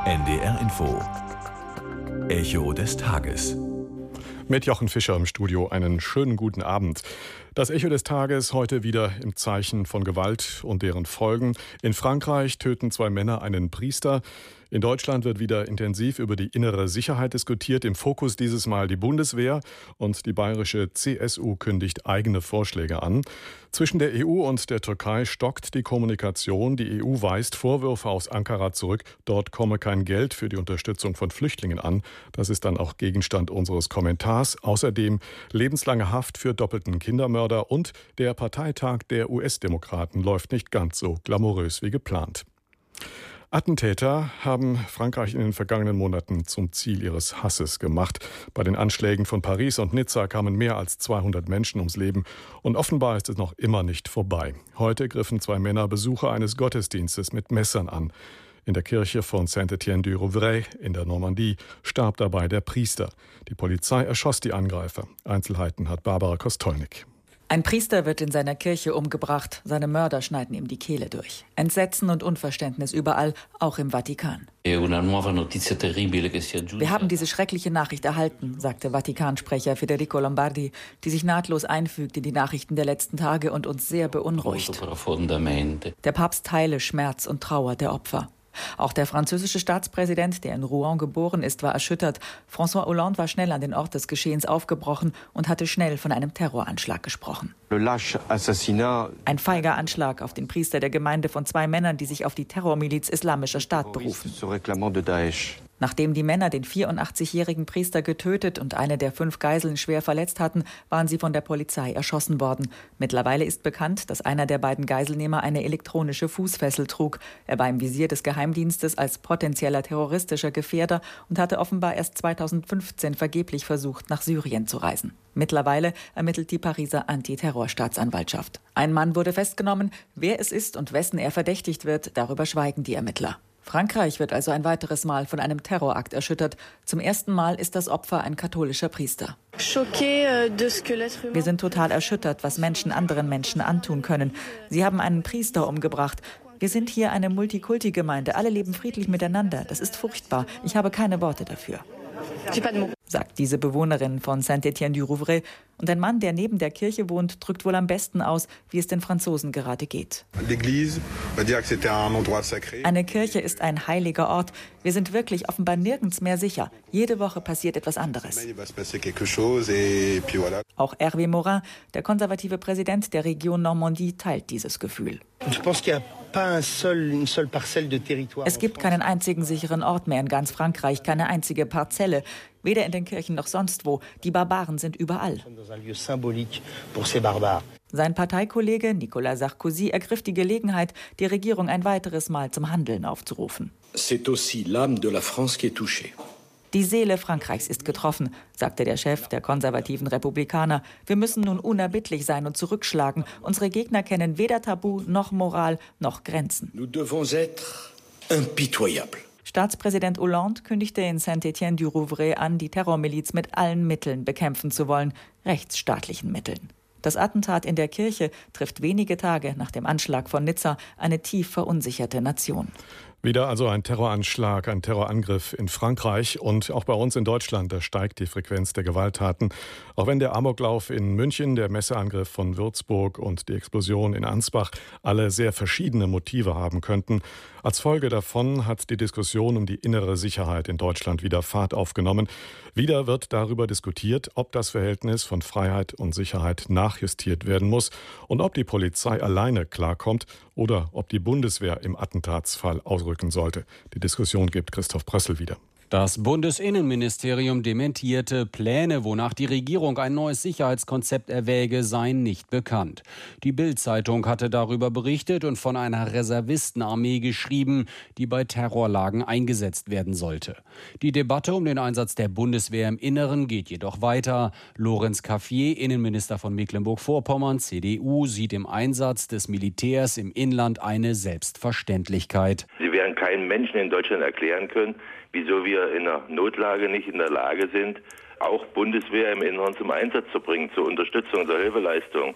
NDR Info. Echo des Tages. Mit Jochen Fischer im Studio einen schönen guten Abend. Das Echo des Tages heute wieder im Zeichen von Gewalt und deren Folgen. In Frankreich töten 2 Männer einen Priester. In Deutschland wird wieder intensiv über die innere Sicherheit diskutiert. Im Fokus dieses Mal die Bundeswehr und die bayerische CSU kündigt eigene Vorschläge an. Zwischen der EU und der Türkei stockt die Kommunikation. Die EU weist Vorwürfe aus Ankara zurück. Dort komme kein Geld für die Unterstützung von Flüchtlingen an. Das ist dann auch Gegenstand unseres Kommentars. Außerdem lebenslange Haft für doppelten Kindermörder und der Parteitag der US-Demokraten läuft nicht ganz so glamourös wie geplant. Attentäter haben Frankreich in den vergangenen Monaten zum Ziel ihres Hasses gemacht. Bei den Anschlägen von Paris und Nizza kamen mehr als 200 Menschen ums Leben. Und offenbar ist es noch immer nicht vorbei. Heute griffen 2 Männer Besucher eines Gottesdienstes mit Messern an. In der Kirche von Saint-Étienne-du-Rouvray in der Normandie starb dabei der Priester. Die Polizei erschoss die Angreifer. Einzelheiten hat Barbara Kostolnik. Ein Priester wird in seiner Kirche umgebracht. Seine Mörder schneiden ihm die Kehle durch. Entsetzen und Unverständnis überall, auch im Vatikan. Wir haben diese schreckliche Nachricht erhalten, sagte Vatikansprecher Federico Lombardi, die sich nahtlos einfügt in die Nachrichten der letzten Tage und uns sehr beunruhigt. Der Papst teile Schmerz und Trauer der Opfer. Auch der französische Staatspräsident, der in Rouen geboren ist, war erschüttert. François Hollande war schnell an den Ort des Geschehens aufgebrochen und hatte schnell von einem Terroranschlag gesprochen. Ein feiger Anschlag auf den Priester der Gemeinde von 2 Männern, die sich auf die Terrormiliz Islamischer Staat berufen. Nachdem die Männer den 84-jährigen Priester getötet und eine der 5 Geiseln schwer verletzt hatten, waren sie von der Polizei erschossen worden. Mittlerweile ist bekannt, dass einer der beiden Geiselnehmer eine elektronische Fußfessel trug. Er war im Visier des Geheimdienstes als potenzieller terroristischer Gefährder und hatte offenbar erst 2015 vergeblich versucht, nach Syrien zu reisen. Mittlerweile ermittelt die Pariser Antiterrorstaatsanwaltschaft. Ein Mann wurde festgenommen. Wer es ist und wessen er verdächtigt wird, darüber schweigen die Ermittler. Frankreich wird also ein weiteres Mal von einem Terrorakt erschüttert. Zum ersten Mal ist das Opfer ein katholischer Priester. Wir sind total erschüttert, was Menschen anderen Menschen antun können. Sie haben einen Priester umgebracht. Wir sind hier eine Multikulti-Gemeinde. Alle leben friedlich miteinander. Das ist furchtbar. Ich habe keine Worte dafür, sagt diese Bewohnerin von Saint-Étienne-du-Rouvray. Und ein Mann, der neben der Kirche wohnt, drückt wohl am besten aus, wie es den Franzosen gerade geht. Eine Kirche ist ein heiliger Ort. Wir sind wirklich offenbar nirgends mehr sicher. Jede Woche passiert etwas anderes. Auch Hervé Morin, der konservative Präsident der Region Normandie, teilt dieses Gefühl. Es gibt keinen einzigen sicheren Ort mehr in ganz Frankreich, keine einzige Parzelle, weder in den Kirchen noch sonst wo. Die Barbaren sind überall. Sein Parteikollege Nicolas Sarkozy ergriff die Gelegenheit, die Regierung ein weiteres Mal zum Handeln aufzurufen. Die Seele Frankreichs ist getroffen, sagte der Chef der konservativen Republikaner. Wir müssen nun unerbittlich sein und zurückschlagen. Unsere Gegner kennen weder Tabu noch Moral noch Grenzen. Staatspräsident Hollande kündigte in Saint-Étienne-du-Rouvray an, die Terrormiliz mit allen Mitteln bekämpfen zu wollen, rechtsstaatlichen Mitteln. Das Attentat in der Kirche trifft wenige Tage nach dem Anschlag von Nizza eine tief verunsicherte Nation. Wieder also ein Terroranschlag, ein Terrorangriff in Frankreich und auch bei uns in Deutschland, da steigt die Frequenz der Gewalttaten. Auch wenn der Amoklauf in München, der Messerangriff von Würzburg und die Explosion in Ansbach alle sehr verschiedene Motive haben könnten. Als Folge davon hat die Diskussion um die innere Sicherheit in Deutschland wieder Fahrt aufgenommen. Wieder wird darüber diskutiert, ob das Verhältnis von Freiheit und Sicherheit nachjustiert werden muss und ob die Polizei alleine klarkommt oder ob die Bundeswehr im Attentatsfall ausrücken sollte. Die Diskussion gibt Christoph Brössel wieder. Das Bundesinnenministerium dementierte, Pläne, wonach die Regierung ein neues Sicherheitskonzept erwäge, seien nicht bekannt. Die Bild-Zeitung hatte darüber berichtet und von einer Reservistenarmee geschrieben, die bei Terrorlagen eingesetzt werden sollte. Die Debatte um den Einsatz der Bundeswehr im Inneren geht jedoch weiter. Lorenz Cafier, Innenminister von Mecklenburg-Vorpommern, CDU, sieht im Einsatz des Militärs im Inland eine Selbstverständlichkeit. Sie werden keinem Menschen in Deutschland erklären können, wieso wir in einer Notlage nicht in der Lage sind, auch Bundeswehr im Inneren zum Einsatz zu bringen, zur Unterstützung, zur Hilfeleistung.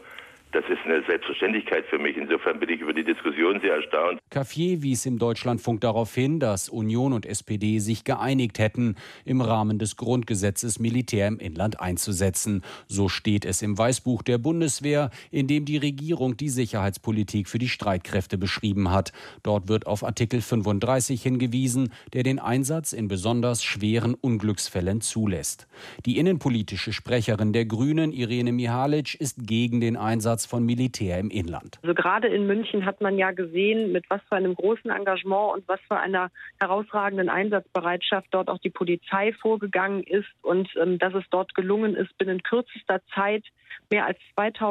Das ist eine Selbstverständlichkeit für mich. Insofern bin ich über die Diskussion sehr erstaunt. Cafier wies im Deutschlandfunk darauf hin, dass Union und SPD sich geeinigt hätten, im Rahmen des Grundgesetzes Militär im Inland einzusetzen. So steht es im Weißbuch der Bundeswehr, in dem die Regierung die Sicherheitspolitik für die Streitkräfte beschrieben hat. Dort wird auf Artikel 35 hingewiesen, der den Einsatz in besonders schweren Unglücksfällen zulässt. Die innenpolitische Sprecherin der Grünen, Irene Mihalic, ist gegen den Einsatz von Militär im Inland. Also gerade in München hat man ja gesehen, mit was für einem großen Engagement und was für einer herausragenden Einsatzbereitschaft dort auch die Polizei vorgegangen ist und dass es dort gelungen ist, binnen kürzester Zeit mehr als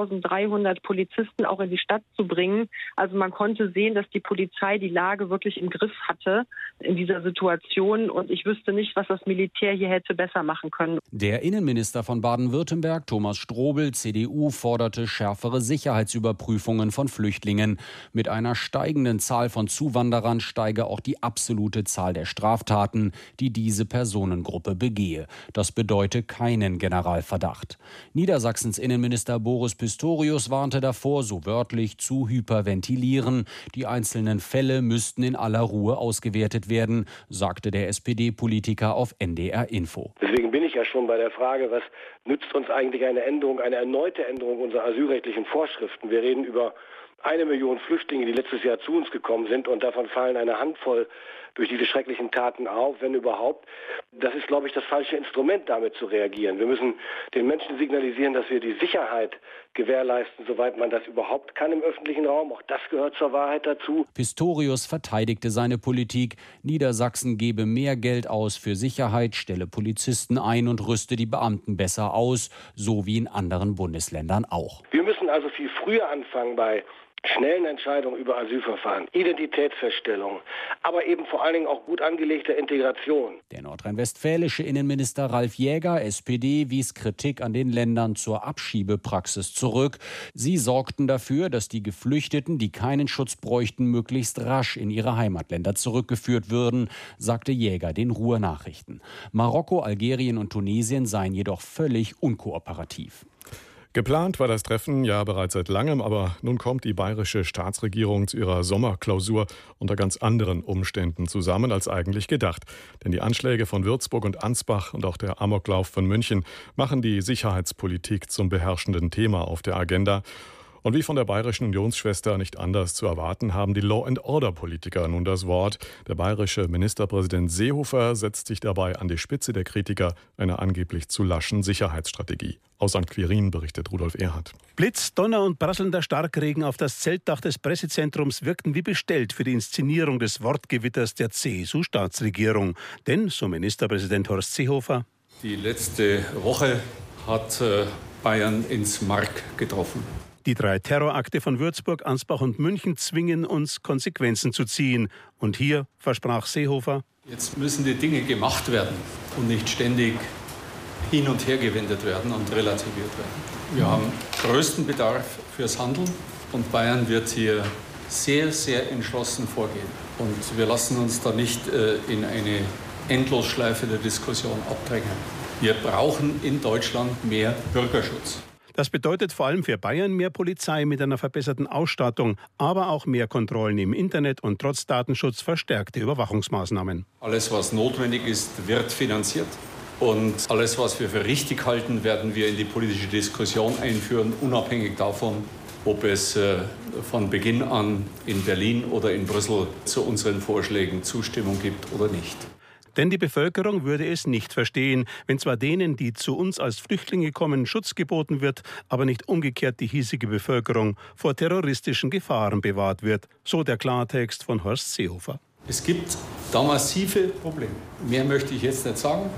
2300 Polizisten auch in die Stadt zu bringen. Also man konnte sehen, dass die Polizei die Lage wirklich im Griff hatte in dieser Situation und ich wüsste nicht, was das Militär hier hätte besser machen können. Der Innenminister von Baden-Württemberg, Thomas Strobel, CDU, forderte schärfere Sicherheitsüberprüfungen von Flüchtlingen. Mit einer steigenden Zahl von Zuwanderern steige auch die absolute Zahl der Straftaten, die diese Personengruppe begehe. Das bedeute keinen Generalverdacht. Niedersachsens Innenminister Boris Pistorius warnte davor, so wörtlich zu hyperventilieren. Die einzelnen Fälle müssten in aller Ruhe ausgewertet werden, sagte der SPD-Politiker auf NDR Info. Deswegen bin ich ja schon bei der Frage, was nützt uns eigentlich eine erneute Änderung unserer asylrechtlichen Vorschriften? Wir reden über 1 Million Flüchtlinge, die letztes Jahr zu uns gekommen sind und davon fallen eine Handvoll durch diese schrecklichen Taten auf, wenn überhaupt. Das ist, glaube ich, das falsche Instrument, damit zu reagieren. Wir müssen den Menschen signalisieren, dass wir die Sicherheit gewährleisten, soweit man das überhaupt kann im öffentlichen Raum. Auch das gehört zur Wahrheit dazu. Pistorius verteidigte seine Politik. Niedersachsen gebe mehr Geld aus für Sicherheit, stelle Polizisten ein und rüste die Beamten besser aus, so wie in anderen Bundesländern auch. Wir müssen also viel früher anfangen bei schnellen Entscheidungen über Asylverfahren, Identitätsfeststellung, aber eben vor allen Dingen auch gut angelegter Integration. Der nordrhein-westfälische Innenminister Ralf Jäger, SPD, wies Kritik an den Ländern zur Abschiebepraxis zurück. Sie sorgten dafür, dass die Geflüchteten, die keinen Schutz bräuchten, möglichst rasch in ihre Heimatländer zurückgeführt würden, sagte Jäger den Ruhr-Nachrichten. Marokko, Algerien und Tunesien seien jedoch völlig unkooperativ. Geplant war das Treffen ja bereits seit langem, aber nun kommt die bayerische Staatsregierung zu ihrer Sommerklausur unter ganz anderen Umständen zusammen als eigentlich gedacht. Denn die Anschläge von Würzburg und Ansbach und auch der Amoklauf von München machen die Sicherheitspolitik zum beherrschenden Thema auf der Agenda. Und wie von der bayerischen Unionsschwester nicht anders zu erwarten, haben die Law-and-Order-Politiker nun das Wort. Der bayerische Ministerpräsident Seehofer setzt sich dabei an die Spitze der Kritiker einer angeblich zu laschen Sicherheitsstrategie. Aus St. Quirin berichtet Rudolf Erhardt. Blitz, Donner und prasselnder Starkregen auf das Zeltdach des Pressezentrums wirkten wie bestellt für die Inszenierung des Wortgewitters der CSU-Staatsregierung. Denn, so Ministerpräsident Horst Seehofer, die letzte Woche hat Bayern ins Mark getroffen. Die 3 Terrorakte von Würzburg, Ansbach und München zwingen uns, Konsequenzen zu ziehen. Und hier versprach Seehofer: Jetzt müssen die Dinge gemacht werden und nicht ständig hin und her gewendet werden und relativiert werden. Wir haben größten Bedarf fürs Handeln und Bayern wird hier sehr, sehr entschlossen vorgehen. Und wir lassen uns da nicht in eine Endlosschleife der Diskussion abdrängen. Wir brauchen in Deutschland mehr Bürgerschutz. Das bedeutet vor allem für Bayern mehr Polizei mit einer verbesserten Ausstattung, aber auch mehr Kontrollen im Internet und trotz Datenschutz verstärkte Überwachungsmaßnahmen. Alles, was notwendig ist, wird finanziert. Und alles, was wir für richtig halten, werden wir in die politische Diskussion einführen, unabhängig davon, ob es von Beginn an in Berlin oder in Brüssel zu unseren Vorschlägen Zustimmung gibt oder nicht. Denn die Bevölkerung würde es nicht verstehen, wenn zwar denen, die zu uns als Flüchtlinge kommen, Schutz geboten wird, aber nicht umgekehrt die hiesige Bevölkerung vor terroristischen Gefahren bewahrt wird. So der Klartext von Horst Seehofer. Es gibt da massive Probleme. Mehr möchte ich jetzt nicht sagen.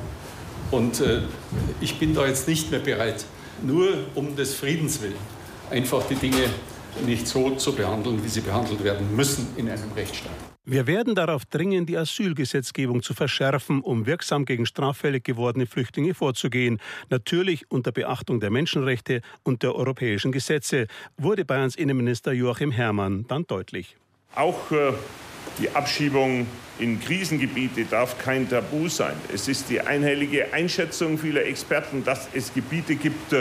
Und ich bin da jetzt nicht mehr bereit, nur um des Friedens willen, einfach die Dinge nicht so zu behandeln, wie sie behandelt werden müssen in einem Rechtsstaat. Wir werden darauf dringen, die Asylgesetzgebung zu verschärfen, um wirksam gegen straffällig gewordene Flüchtlinge vorzugehen. Natürlich unter Beachtung der Menschenrechte und der europäischen Gesetze, wurde Bayerns Innenminister Joachim Herrmann dann deutlich. Auch die Abschiebung in Krisengebiete darf kein Tabu sein. Es ist die einhellige Einschätzung vieler Experten, dass es Gebiete gibt,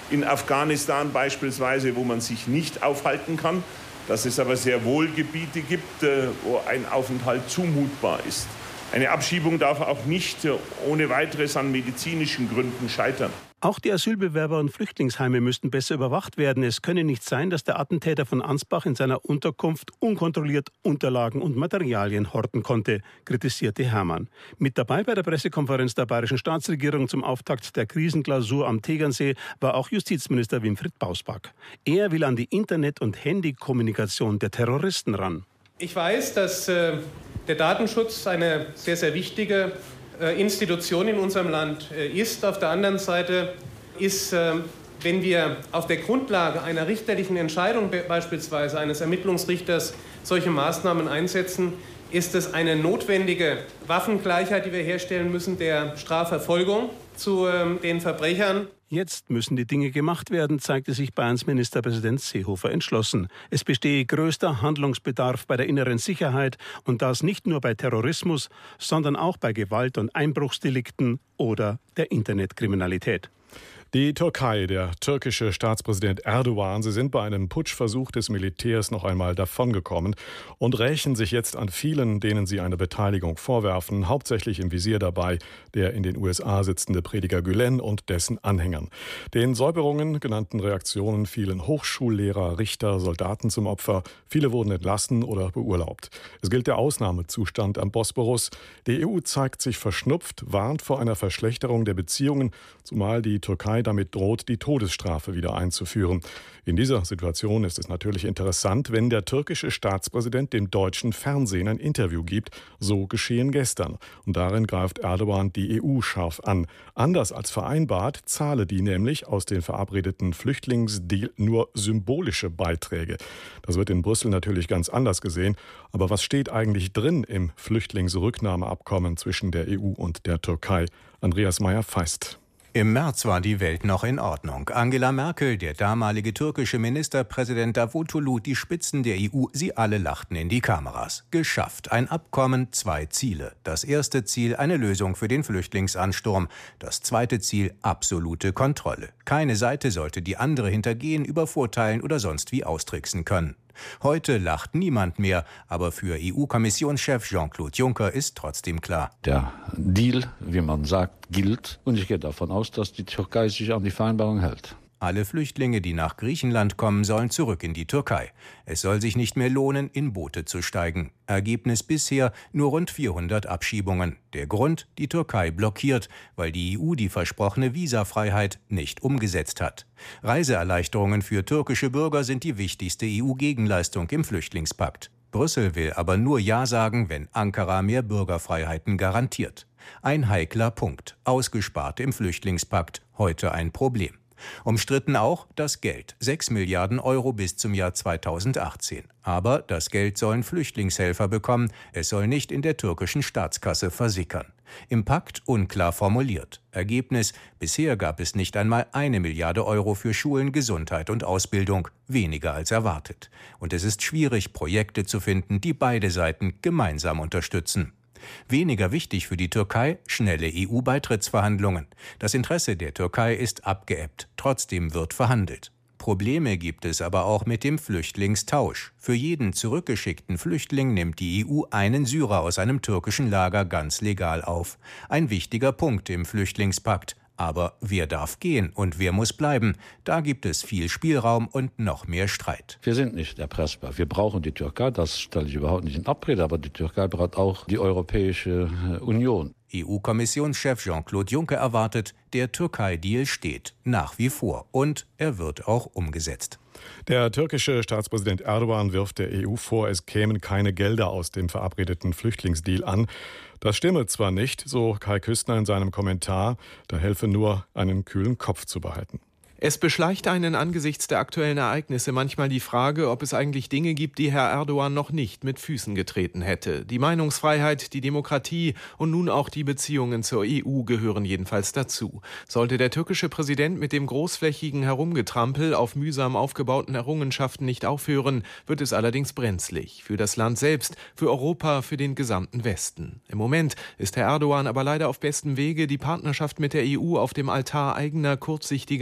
in Afghanistan beispielsweise, wo man sich nicht aufhalten kann, dass es aber sehr wohl Gebiete gibt, wo ein Aufenthalt zumutbar ist. Eine Abschiebung darf auch nicht ohne weiteres an medizinischen Gründen scheitern. Auch die Asylbewerber und Flüchtlingsheime müssten besser überwacht werden. Es könne nicht sein, dass der Attentäter von Ansbach in seiner Unterkunft unkontrolliert Unterlagen und Materialien horten konnte, kritisierte Herrmann. Mit dabei bei der Pressekonferenz der bayerischen Staatsregierung zum Auftakt der Krisenklausur am Tegernsee war auch Justizminister Winfried Bausback. Er will an die Internet- und Handykommunikation der Terroristen ran. Ich weiß, dass der Datenschutz eine sehr, sehr wichtige Institution in unserem Land ist. Auf der anderen Seite ist, wenn wir auf der Grundlage einer richterlichen Entscheidung, beispielsweise eines Ermittlungsrichters, solche Maßnahmen einsetzen, ist es eine notwendige Waffengleichheit, die wir herstellen müssen, der Strafverfolgung zu den Verbrechern. Jetzt müssen die Dinge gemacht werden, zeigte sich Bayerns Ministerpräsident Seehofer entschlossen. Es bestehe größter Handlungsbedarf bei der inneren Sicherheit und das nicht nur bei Terrorismus, sondern auch bei Gewalt- und Einbruchsdelikten oder der Internetkriminalität. Die Türkei, der türkische Staatspräsident Erdogan, sie sind bei einem Putschversuch des Militärs noch einmal davongekommen und rächen sich jetzt an vielen, denen sie eine Beteiligung vorwerfen, hauptsächlich im Visier dabei der in den USA sitzende Prediger Gülen und dessen Anhängern. Den Säuberungen genannten Reaktionen fielen Hochschullehrer, Richter, Soldaten zum Opfer. Viele wurden entlassen oder beurlaubt. Es gilt der Ausnahmezustand am Bosporus. Die EU zeigt sich verschnupft, warnt vor einer Verschlechterung der Beziehungen, zumal die Türkei damit droht, die Todesstrafe wieder einzuführen. In dieser Situation ist es natürlich interessant, wenn der türkische Staatspräsident dem deutschen Fernsehen ein Interview gibt. So geschehen gestern. Und darin greift Erdogan die EU scharf an. Anders als vereinbart zahle die nämlich aus den verabredeten Flüchtlingsdeal nur symbolische Beiträge. Das wird in Brüssel natürlich ganz anders gesehen. Aber was steht eigentlich drin im Flüchtlingsrücknahmeabkommen zwischen der EU und der Türkei? Andreas Meyer-Feist. Im März war die Welt noch in Ordnung. Angela Merkel, der damalige türkische Ministerpräsident Davutoglu, die Spitzen der EU, sie alle lachten in die Kameras. Geschafft. Ein Abkommen, 2 Ziele. Das erste Ziel, eine Lösung für den Flüchtlingsansturm. Das zweite Ziel, absolute Kontrolle. Keine Seite sollte die andere hintergehen, übervorteilen oder sonst wie austricksen können. Heute lacht niemand mehr, aber für EU-Kommissionschef Jean-Claude Juncker ist trotzdem klar. Der Deal, wie man sagt, gilt und ich gehe davon aus, dass die Türkei sich an die Vereinbarung hält. Alle Flüchtlinge, die nach Griechenland kommen, sollen zurück in die Türkei. Es soll sich nicht mehr lohnen, in Boote zu steigen. Ergebnis bisher nur rund 400 Abschiebungen. Der Grund: die Türkei blockiert, weil die EU die versprochene Visafreiheit nicht umgesetzt hat. Reiseerleichterungen für türkische Bürger sind die wichtigste EU-Gegenleistung im Flüchtlingspakt. Brüssel will aber nur Ja sagen, wenn Ankara mehr Bürgerfreiheiten garantiert. Ein heikler Punkt, ausgespart im Flüchtlingspakt, heute ein Problem. Umstritten auch das Geld, 6 Milliarden Euro bis zum Jahr 2018. Aber das Geld sollen Flüchtlingshelfer bekommen, es soll nicht in der türkischen Staatskasse versickern. Im Pakt unklar formuliert. Ergebnis: bisher gab es nicht einmal 1 Milliarde Euro für Schulen, Gesundheit und Ausbildung, weniger als erwartet. Und es ist schwierig, Projekte zu finden, die beide Seiten gemeinsam unterstützen. Weniger wichtig für die Türkei: schnelle EU-Beitrittsverhandlungen. Das Interesse der Türkei ist abgeebbt. Trotzdem wird verhandelt. Probleme gibt es aber auch mit dem Flüchtlingstausch. Für jeden zurückgeschickten Flüchtling nimmt die EU einen Syrer aus einem türkischen Lager ganz legal auf. Ein wichtiger Punkt im Flüchtlingspakt. Aber wer darf gehen und wer muss bleiben? Da gibt es viel Spielraum und noch mehr Streit. Wir sind nicht erpressbar. Wir brauchen die Türkei, das stelle ich überhaupt nicht in Abrede, aber die Türkei braucht auch die Europäische Union. EU-Kommissionschef Jean-Claude Juncker erwartet, der Türkei-Deal steht nach wie vor und er wird auch umgesetzt. Der türkische Staatspräsident Erdogan wirft der EU vor, es kämen keine Gelder aus dem verabredeten Flüchtlingsdeal an. Das stimme zwar nicht, so Kai Küstner in seinem Kommentar, da helfe nur, einen kühlen Kopf zu behalten. Es beschleicht einen angesichts der aktuellen Ereignisse manchmal die Frage, ob es eigentlich Dinge gibt, die Herr Erdogan noch nicht mit Füßen getreten hätte. Die Meinungsfreiheit, die Demokratie und nun auch die Beziehungen zur EU gehören jedenfalls dazu. Sollte der türkische Präsident mit dem großflächigen Herumgetrampel auf mühsam aufgebauten Errungenschaften nicht aufhören, wird es allerdings brenzlig. Für das Land selbst, für Europa, für den gesamten Westen. Im Moment ist Herr Erdogan aber leider auf bestem Wege, die Partnerschaft mit der EU auf dem Altar eigener kurzsichtiger Interessen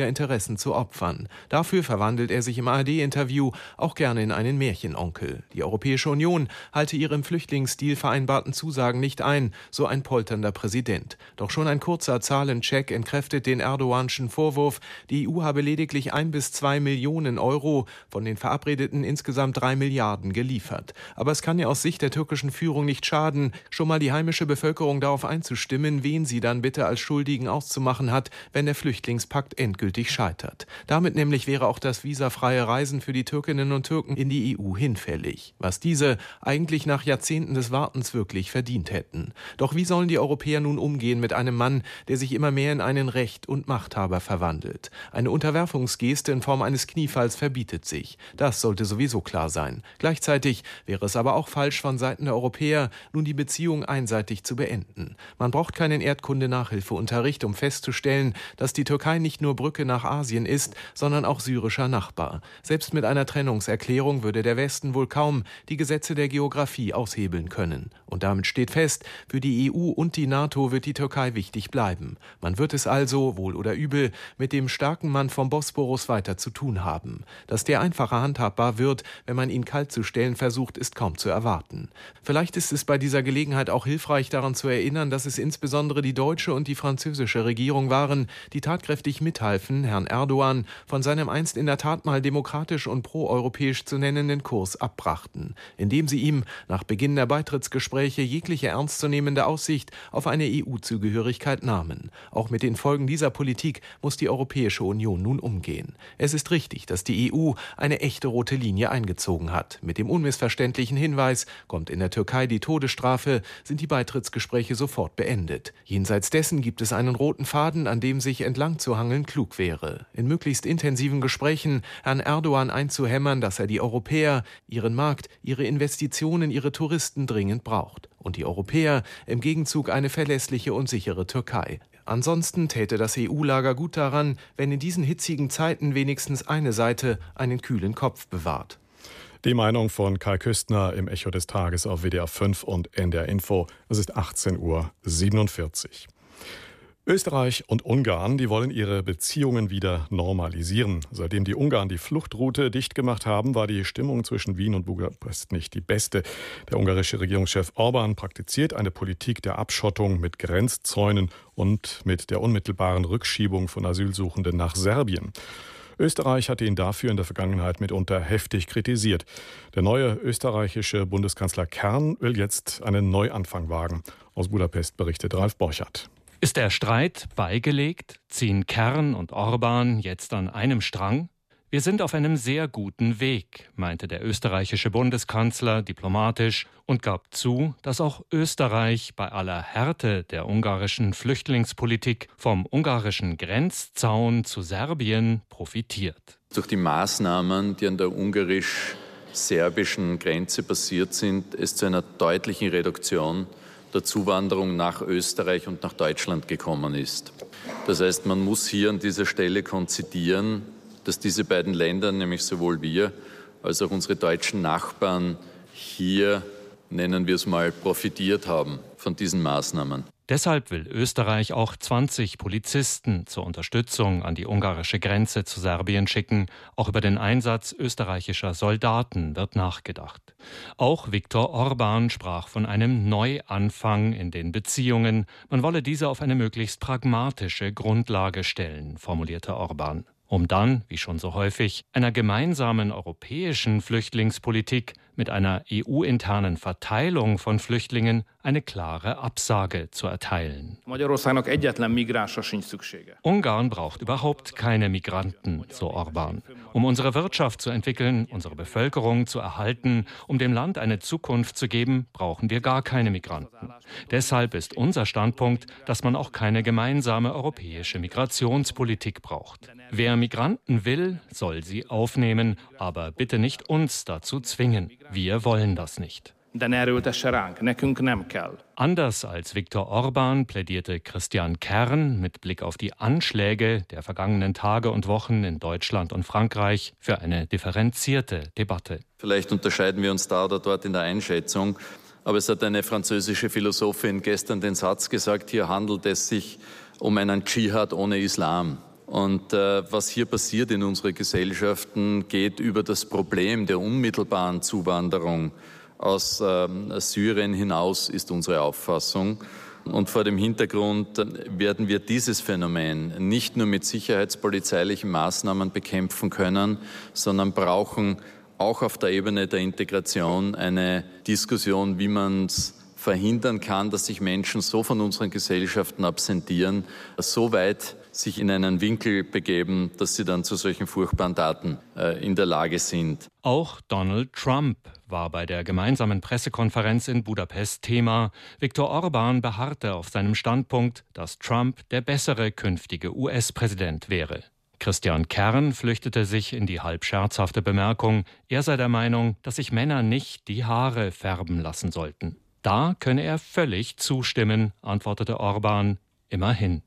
Interessen zu opfern. Dafür verwandelt er sich im ARD-Interview auch gerne in einen Märchenonkel. Die Europäische Union halte ihre im Flüchtlingsdeal vereinbarten Zusagen nicht ein, so ein polternder Präsident. Doch schon ein kurzer Zahlencheck entkräftet den Erdoganschen Vorwurf, die EU habe lediglich 1 bis 2 Millionen Euro von den verabredeten insgesamt 3 Milliarden geliefert. Aber es kann ja aus Sicht der türkischen Führung nicht schaden, schon mal die heimische Bevölkerung darauf einzustimmen, wen sie dann bitte als Schuldigen auszumachen hat, wenn der Flüchtlingspakt endgültig scheitert. Damit nämlich wäre auch das visafreie Reisen für die Türkinnen und Türken in die EU hinfällig, was diese eigentlich nach Jahrzehnten des Wartens wirklich verdient hätten. Doch wie sollen die Europäer nun umgehen mit einem Mann, der sich immer mehr in einen Recht- und Machthaber verwandelt? Eine Unterwerfungsgeste in Form eines Kniefalls verbietet sich. Das sollte sowieso klar sein. Gleichzeitig wäre es aber auch falsch von Seiten der Europäer, nun die Beziehung einseitig zu beenden. Man braucht keinen Erdkunde-Nachhilfeunterricht, um festzustellen, dass die Türkei nicht nur Brücke nach Asien ist, sondern auch syrischer Nachbar. Selbst mit einer Trennungserklärung würde der Westen wohl kaum die Gesetze der Geografie aushebeln können. Und damit steht fest, für die EU und die NATO wird die Türkei wichtig bleiben. Man wird es also, wohl oder übel, mit dem starken Mann vom Bosporus weiter zu tun haben. Dass der einfacher handhabbar wird, wenn man ihn kalt zu stellen versucht, ist kaum zu erwarten. Vielleicht ist es bei dieser Gelegenheit auch hilfreich, daran zu erinnern, dass es insbesondere die deutsche und die französische Regierung waren, die tatkräftig mithalfen, Herrn Erdogan von seinem einst in der Tat mal demokratisch und proeuropäisch zu nennenden Kurs abbrachten, indem sie ihm nach Beginn der Beitrittsgespräche jegliche ernstzunehmende Aussicht auf eine EU-Zugehörigkeit nahmen. Auch mit den Folgen dieser Politik muss die Europäische Union nun umgehen. Es ist richtig, dass die EU eine echte rote Linie eingezogen hat. Mit dem unmissverständlichen Hinweis, kommt in der Türkei die Todesstrafe, sind die Beitrittsgespräche sofort beendet. Jenseits dessen gibt es einen roten Faden, an dem sich entlang zu hangeln klug wäre. In möglichst intensiven Gesprächen Herrn Erdogan einzuhämmern, dass er die Europäer, ihren Markt, ihre Investitionen, ihre Touristen dringend braucht. Und die Europäer im Gegenzug eine verlässliche und sichere Türkei. Ansonsten täte das EU-Lager gut daran, wenn in diesen hitzigen Zeiten wenigstens eine Seite einen kühlen Kopf bewahrt. Die Meinung von Kai Küstner im Echo des Tages auf WDR 5 und NDR Info. Es ist 18:47 Uhr. Österreich und Ungarn, die wollen ihre Beziehungen wieder normalisieren. Seitdem die Ungarn die Fluchtroute dicht gemacht haben, war die Stimmung zwischen Wien und Budapest nicht die beste. Der ungarische Regierungschef Orbán praktiziert eine Politik der Abschottung mit Grenzzäunen und mit der unmittelbaren Rückschiebung von Asylsuchenden nach Serbien. Österreich hatte ihn dafür in der Vergangenheit mitunter heftig kritisiert. Der neue österreichische Bundeskanzler Kern will jetzt einen Neuanfang wagen. Aus Budapest berichtet Ralf Borchardt. Ist der Streit beigelegt? Ziehen Kern und Orbán jetzt an einem Strang? Wir sind auf einem sehr guten Weg, meinte der österreichische Bundeskanzler diplomatisch und gab zu, dass auch Österreich bei aller Härte der ungarischen Flüchtlingspolitik vom ungarischen Grenzzaun zu Serbien profitiert. Durch die Maßnahmen, die an der ungarisch-serbischen Grenze passiert sind, es zu einer deutlichen Reduktion der Zuwanderung nach Österreich und nach Deutschland gekommen ist. Das heißt, man muss hier an dieser Stelle konzidieren, dass diese beiden Länder, nämlich sowohl wir als auch unsere deutschen Nachbarn, hier, nennen wir es mal, profitiert haben von diesen Maßnahmen. Deshalb will Österreich auch 20 Polizisten zur Unterstützung an die ungarische Grenze zu Serbien schicken. Auch über den Einsatz österreichischer Soldaten wird nachgedacht. Auch Viktor Orbán sprach von einem Neuanfang in den Beziehungen. Man wolle diese auf eine möglichst pragmatische Grundlage stellen, formulierte Orbán. Um dann, wie schon so häufig, einer gemeinsamen europäischen Flüchtlingspolitik mit einer EU-internen Verteilung von Flüchtlingen eine klare Absage zu erteilen. Ungarn braucht überhaupt keine Migranten, so Orbán. Um unsere Wirtschaft zu entwickeln, unsere Bevölkerung zu erhalten, um dem Land eine Zukunft zu geben, brauchen wir gar keine Migranten. Deshalb ist unser Standpunkt, dass man auch keine gemeinsame europäische Migrationspolitik braucht. Wer Migranten will, soll sie aufnehmen, aber bitte nicht uns dazu zwingen. Wir wollen das nicht. Anders als Viktor Orbán plädierte Christian Kern mit Blick auf die Anschläge der vergangenen Tage und Wochen in Deutschland und Frankreich für eine differenzierte Debatte. Vielleicht unterscheiden wir uns da oder dort in der Einschätzung, aber es hat eine französische Philosophin gestern den Satz gesagt, hier handelt es sich um einen Dschihad ohne Islam. Und was hier passiert in unseren Gesellschaften, geht über das Problem der unmittelbaren Zuwanderung aus Syrien hinaus, ist unsere Auffassung. Und vor dem Hintergrund werden wir dieses Phänomen nicht nur mit sicherheitspolizeilichen Maßnahmen bekämpfen können, sondern brauchen auch auf der Ebene der Integration eine Diskussion, wie man es verhindern kann, dass sich Menschen so von unseren Gesellschaften absentieren, so weit sich in einen Winkel begeben, dass sie dann zu solchen furchtbaren Taten in der Lage sind. Auch Donald Trump war bei der gemeinsamen Pressekonferenz in Budapest Thema. Viktor Orbán beharrte auf seinem Standpunkt, dass Trump der bessere künftige US-Präsident wäre. Christian Kern flüchtete sich in die halb scherzhafte Bemerkung, er sei der Meinung, dass sich Männer nicht die Haare färben lassen sollten. Da könne er völlig zustimmen, antwortete Orbán, immerhin.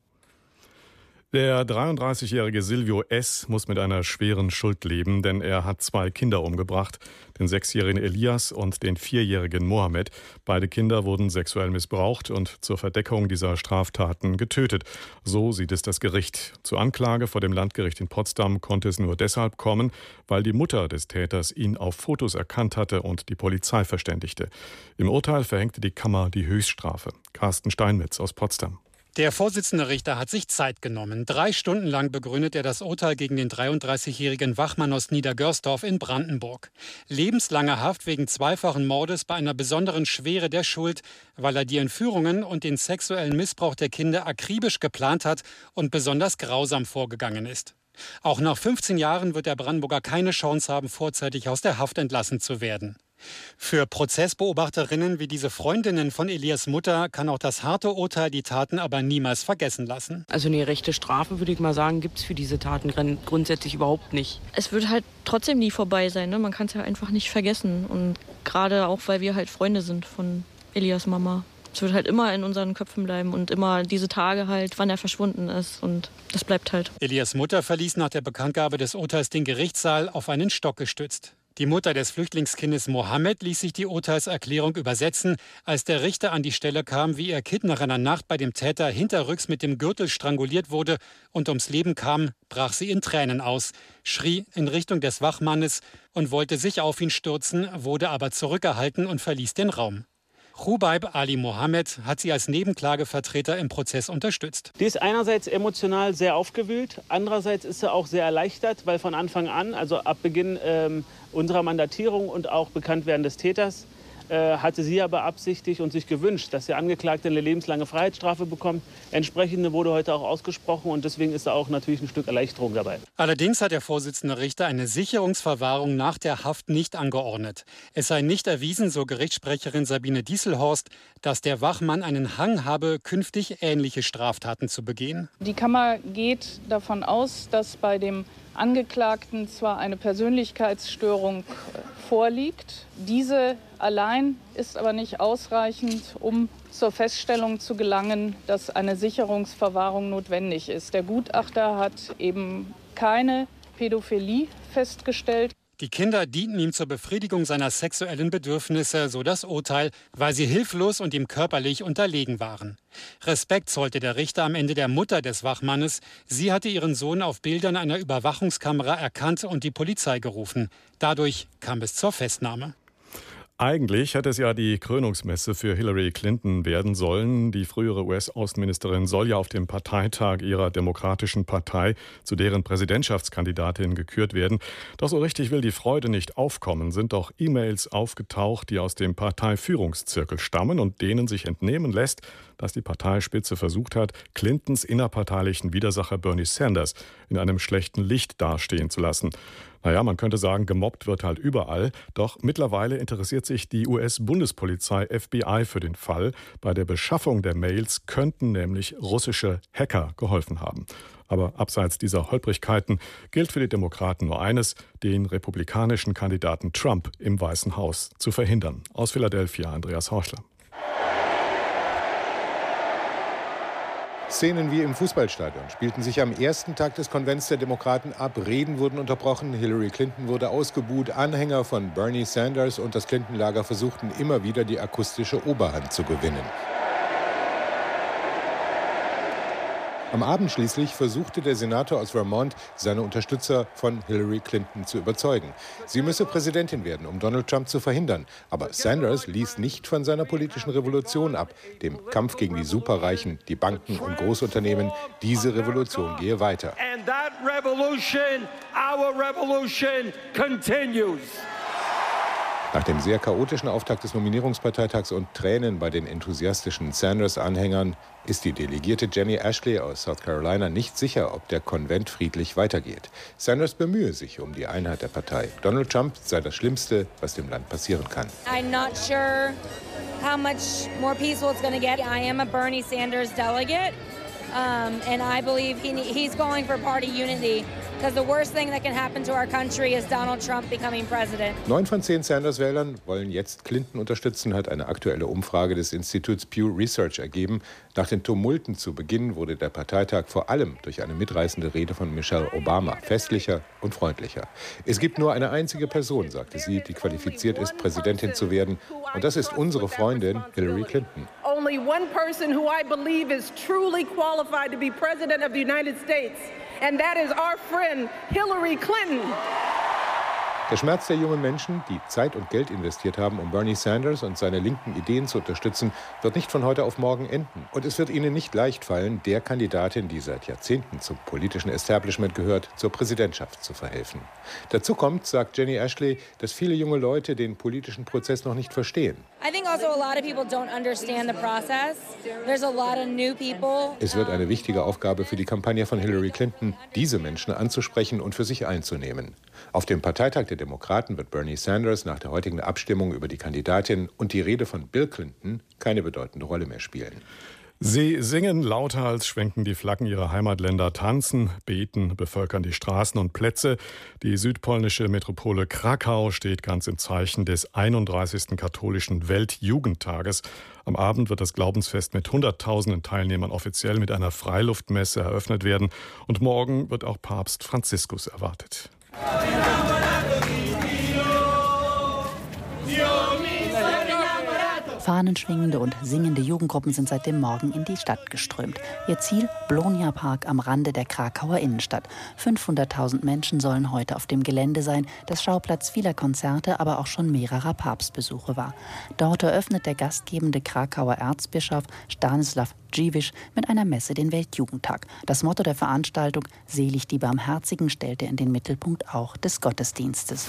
Der 33-jährige Silvio S. muss mit einer schweren Schuld leben, denn er hat 2 Kinder umgebracht, den 6-jährigen Elias und den 4-jährigen Mohammed. Beide Kinder wurden sexuell missbraucht und zur Verdeckung dieser Straftaten getötet. So sieht es das Gericht. Zur Anklage vor dem Landgericht in Potsdam konnte es nur deshalb kommen, weil die Mutter des Täters ihn auf Fotos erkannt hatte und die Polizei verständigte. Im Urteil verhängte die Kammer die Höchststrafe. Carsten Steinmetz aus Potsdam. Der Vorsitzende Richter hat sich Zeit genommen. 3 Stunden lang begründet er das Urteil gegen den 33-jährigen Wachmann aus Niedergörsdorf in Brandenburg. Lebenslange Haft wegen zweifachen Mordes bei einer besonderen Schwere der Schuld, weil er die Entführungen und den sexuellen Missbrauch der Kinder akribisch geplant hat und besonders grausam vorgegangen ist. Auch nach 15 Jahren wird der Brandenburger keine Chance haben, vorzeitig aus der Haft entlassen zu werden. Für Prozessbeobachterinnen wie diese Freundinnen von Elias Mutter kann auch das harte Urteil die Taten aber niemals vergessen lassen. Also eine rechte Strafe, würde ich mal sagen, gibt es für diese Taten grundsätzlich überhaupt nicht. Es wird halt trotzdem nie vorbei sein, ne? Man kann es ja einfach nicht vergessen. Und gerade auch, weil wir halt Freunde sind von Elias Mama. Es wird halt immer in unseren Köpfen bleiben und immer diese Tage halt, wann er verschwunden ist. Und das bleibt halt. Elias Mutter verließ nach der Bekanntgabe des Urteils den Gerichtssaal auf einen Stock gestützt. Die Mutter des Flüchtlingskindes Mohammed ließ sich die Urteilserklärung übersetzen, als der Richter an die Stelle kam, wie ihr Kind nach einer Nacht bei dem Täter hinterrücks mit dem Gürtel stranguliert wurde und ums Leben kam, brach sie in Tränen aus, schrie in Richtung des Wachmannes und wollte sich auf ihn stürzen, wurde aber zurückgehalten und verließ den Raum. Rubaib Ali Mohammed hat sie als Nebenklagevertreter im Prozess unterstützt. Die ist einerseits emotional sehr aufgewühlt, andererseits ist sie auch sehr erleichtert, weil von Anfang an, also ab Beginn unserer Mandatierung und auch Bekanntwerden des Täters, hatte sie ja beabsichtigt und sich gewünscht, dass der Angeklagte eine lebenslange Freiheitsstrafe bekommt. Entsprechende wurde heute auch ausgesprochen und deswegen ist da auch natürlich ein Stück Erleichterung dabei. Allerdings hat der Vorsitzende Richter eine Sicherungsverwahrung nach der Haft nicht angeordnet. Es sei nicht erwiesen, so Gerichtssprecherin Sabine Dieselhorst, dass der Wachmann einen Hang habe, künftig ähnliche Straftaten zu begehen. Die Kammer geht davon aus, dass bei dem Angeklagten zwar eine Persönlichkeitsstörung vorliegt. Diese allein ist aber nicht ausreichend, um zur Feststellung zu gelangen, dass eine Sicherungsverwahrung notwendig ist. Der Gutachter hat eben keine Pädophilie festgestellt. Die Kinder dienten ihm zur Befriedigung seiner sexuellen Bedürfnisse, so das Urteil, weil sie hilflos und ihm körperlich unterlegen waren. Respekt zollte der Richter am Ende der Mutter des Wachmannes. Sie hatte ihren Sohn auf Bildern einer Überwachungskamera erkannt und die Polizei gerufen. Dadurch kam es zur Festnahme. Eigentlich hätte es ja die Krönungsmesse für Hillary Clinton werden sollen. Die frühere US-Außenministerin soll ja auf dem Parteitag ihrer Demokratischen Partei zu deren Präsidentschaftskandidatin gekürt werden. Doch so richtig will die Freude nicht aufkommen, sind doch E-Mails aufgetaucht, die aus dem Parteiführungszirkel stammen und denen sich entnehmen lässt, dass die Parteispitze versucht hat, Clintons innerparteilichen Widersacher Bernie Sanders in einem schlechten Licht dastehen zu lassen. Naja, man könnte sagen, gemobbt wird halt überall. Doch mittlerweile interessiert sich die US-Bundespolizei FBI für den Fall. Bei der Beschaffung der Mails könnten nämlich russische Hacker geholfen haben. Aber abseits dieser Holprigkeiten gilt für die Demokraten nur eines, den republikanischen Kandidaten Trump im Weißen Haus zu verhindern. Aus Philadelphia, Andreas Horschler. Szenen wie im Fußballstadion spielten sich am ersten Tag des Konvents der Demokraten ab. Reden wurden unterbrochen, Hillary Clinton wurde ausgebuht, Anhänger von Bernie Sanders und das Clinton-Lager versuchten immer wieder die akustische Oberhand zu gewinnen. Am Abend schließlich versuchte der Senator aus Vermont, seine Unterstützer von Hillary Clinton zu überzeugen. Sie müsse Präsidentin werden, um Donald Trump zu verhindern. Aber Sanders ließ nicht von seiner politischen Revolution ab, dem Kampf gegen die Superreichen, die Banken und Großunternehmen. Diese Revolution gehe weiter. And that revolution, our revolution, continues. Nach dem sehr chaotischen Auftakt des Nominierungsparteitags und Tränen bei den enthusiastischen Sanders-Anhängern ist die Delegierte Jenny Ashley aus South Carolina nicht sicher, ob der Konvent friedlich weitergeht. Sanders bemühe sich um die Einheit der Partei. Donald Trump sei das Schlimmste, was dem Land passieren kann. I'm not sure how much more peaceful it's going to get. I am a Bernie Sanders delegate, and I believe he's going for party unity. Because the worst thing that can happen to our country is Donald Trump becoming president. 9 von 10 Sanders-Wählern wollen jetzt Clinton unterstützen, hat eine aktuelle Umfrage des Instituts Pew Research ergeben. Nach den Tumulten zu Beginn wurde der Parteitag vor allem durch eine mitreißende Rede von Michelle Obama festlicher und freundlicher. Es gibt nur eine einzige Person, sagte sie, die qualifiziert ist, Präsidentin zu werden. Und das ist unsere Freundin Hillary Clinton. Only one person who I believe is truly qualified to be president of the United States. And that is our friend Hillary Clinton. Der Schmerz der jungen Menschen, die Zeit und Geld investiert haben, um Bernie Sanders und seine linken Ideen zu unterstützen, wird nicht von heute auf morgen enden. Und es wird ihnen nicht leicht fallen, der Kandidatin, die seit Jahrzehnten zum politischen Establishment gehört, zur Präsidentschaft zu verhelfen. Dazu kommt, sagt Jenny Ashley, dass viele junge Leute den politischen Prozess noch nicht verstehen. I think also a lot of people don't understand the process. There's a lot of new people. Es wird eine wichtige Aufgabe für die Kampagne von Hillary Clinton, diese Menschen anzusprechen und für sich einzunehmen. Auf dem Parteitag der Demokraten wird Bernie Sanders nach der heutigen Abstimmung über die Kandidatin und die Rede von Bill Clinton keine bedeutende Rolle mehr spielen. Sie singen lauthals, schwenken die Flaggen ihrer Heimatländer, tanzen, beten, bevölkern die Straßen und Plätze. Die südpolnische Metropole Krakau steht ganz im Zeichen des 31. katholischen Weltjugendtages. Am Abend wird das Glaubensfest mit Hunderttausenden Teilnehmern offiziell mit einer Freiluftmesse eröffnet werden. Und morgen wird auch Papst Franziskus erwartet. Fahnenschwingende und singende Jugendgruppen sind seit dem Morgen in die Stadt geströmt. Ihr Ziel? Blonia Park am Rande der Krakauer Innenstadt. 500.000 Menschen sollen heute auf dem Gelände sein, das Schauplatz vieler Konzerte, aber auch schon mehrerer Papstbesuche war. Dort eröffnet der gastgebende Krakauer Erzbischof Stanislav Dziwisz mit einer Messe den Weltjugendtag. Das Motto der Veranstaltung »Selig die Barmherzigen« stellte in den Mittelpunkt auch des Gottesdienstes.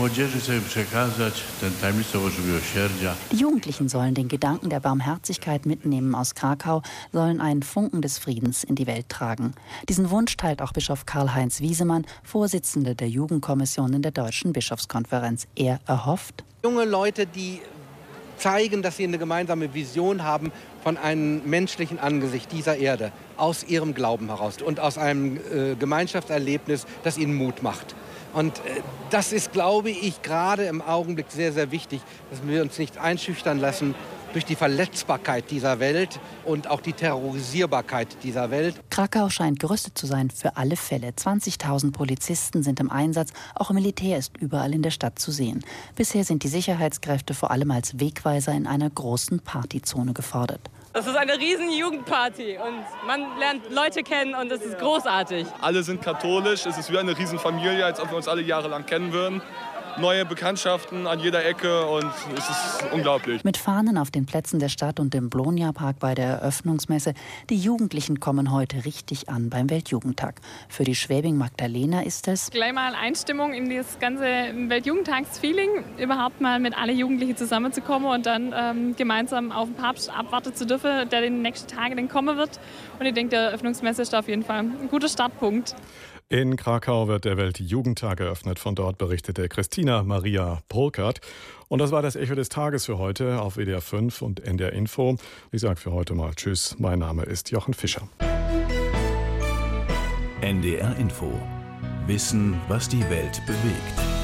Die Jugendlichen sollen den Gedanken der Barmherzigkeit mitnehmen aus Krakau, sollen einen Funken des Friedens in die Welt tragen. Diesen Wunsch teilt auch Bischof Karl-Heinz Wiesemann, Vorsitzender der Jugendkommission in der Deutschen Bischofskonferenz. Er erhofft, junge Leute, die zeigen, dass sie eine gemeinsame Vision haben von einem menschlichen Angesicht dieser Erde, aus ihrem Glauben heraus und aus einem Gemeinschaftserlebnis, das ihnen Mut macht. Und das ist, glaube ich, gerade im Augenblick sehr, sehr wichtig, dass wir uns nicht einschüchtern lassen durch die Verletzbarkeit dieser Welt und auch die Terrorisierbarkeit dieser Welt. Krakau scheint gerüstet zu sein für alle Fälle. 20.000 Polizisten sind im Einsatz, auch Militär ist überall in der Stadt zu sehen. Bisher sind die Sicherheitskräfte vor allem als Wegweiser in einer großen Partyzone gefordert. Das ist eine riesen Jugendparty und man lernt Leute kennen und es ist großartig. Alle sind katholisch, es ist wie eine Riesenfamilie, als ob wir uns alle jahrelang kennen würden. Neue Bekanntschaften an jeder Ecke und es ist unglaublich. Mit Fahnen auf den Plätzen der Stadt und im Blonia Park bei der Eröffnungsmesse. Die Jugendlichen kommen heute richtig an beim Weltjugendtag. Für die Schwäbin Magdalena ist es gleich mal Einstimmung in das ganze Weltjugendtagsfeeling, überhaupt mal mit allen Jugendlichen zusammenzukommen und dann gemeinsam auf den Papst abwarten zu dürfen, der den nächsten Tagen dann kommen wird. Und ich denke, der Eröffnungsmesse ist da auf jeden Fall ein guter Startpunkt. In Krakau wird der Weltjugendtag eröffnet. Von dort berichtete Christina Maria Burkhardt. Und das war das Echo des Tages für heute auf WDR 5 und NDR Info. Ich sage für heute mal Tschüss. Mein Name ist Jochen Fischer. NDR Info. Wissen, was die Welt bewegt.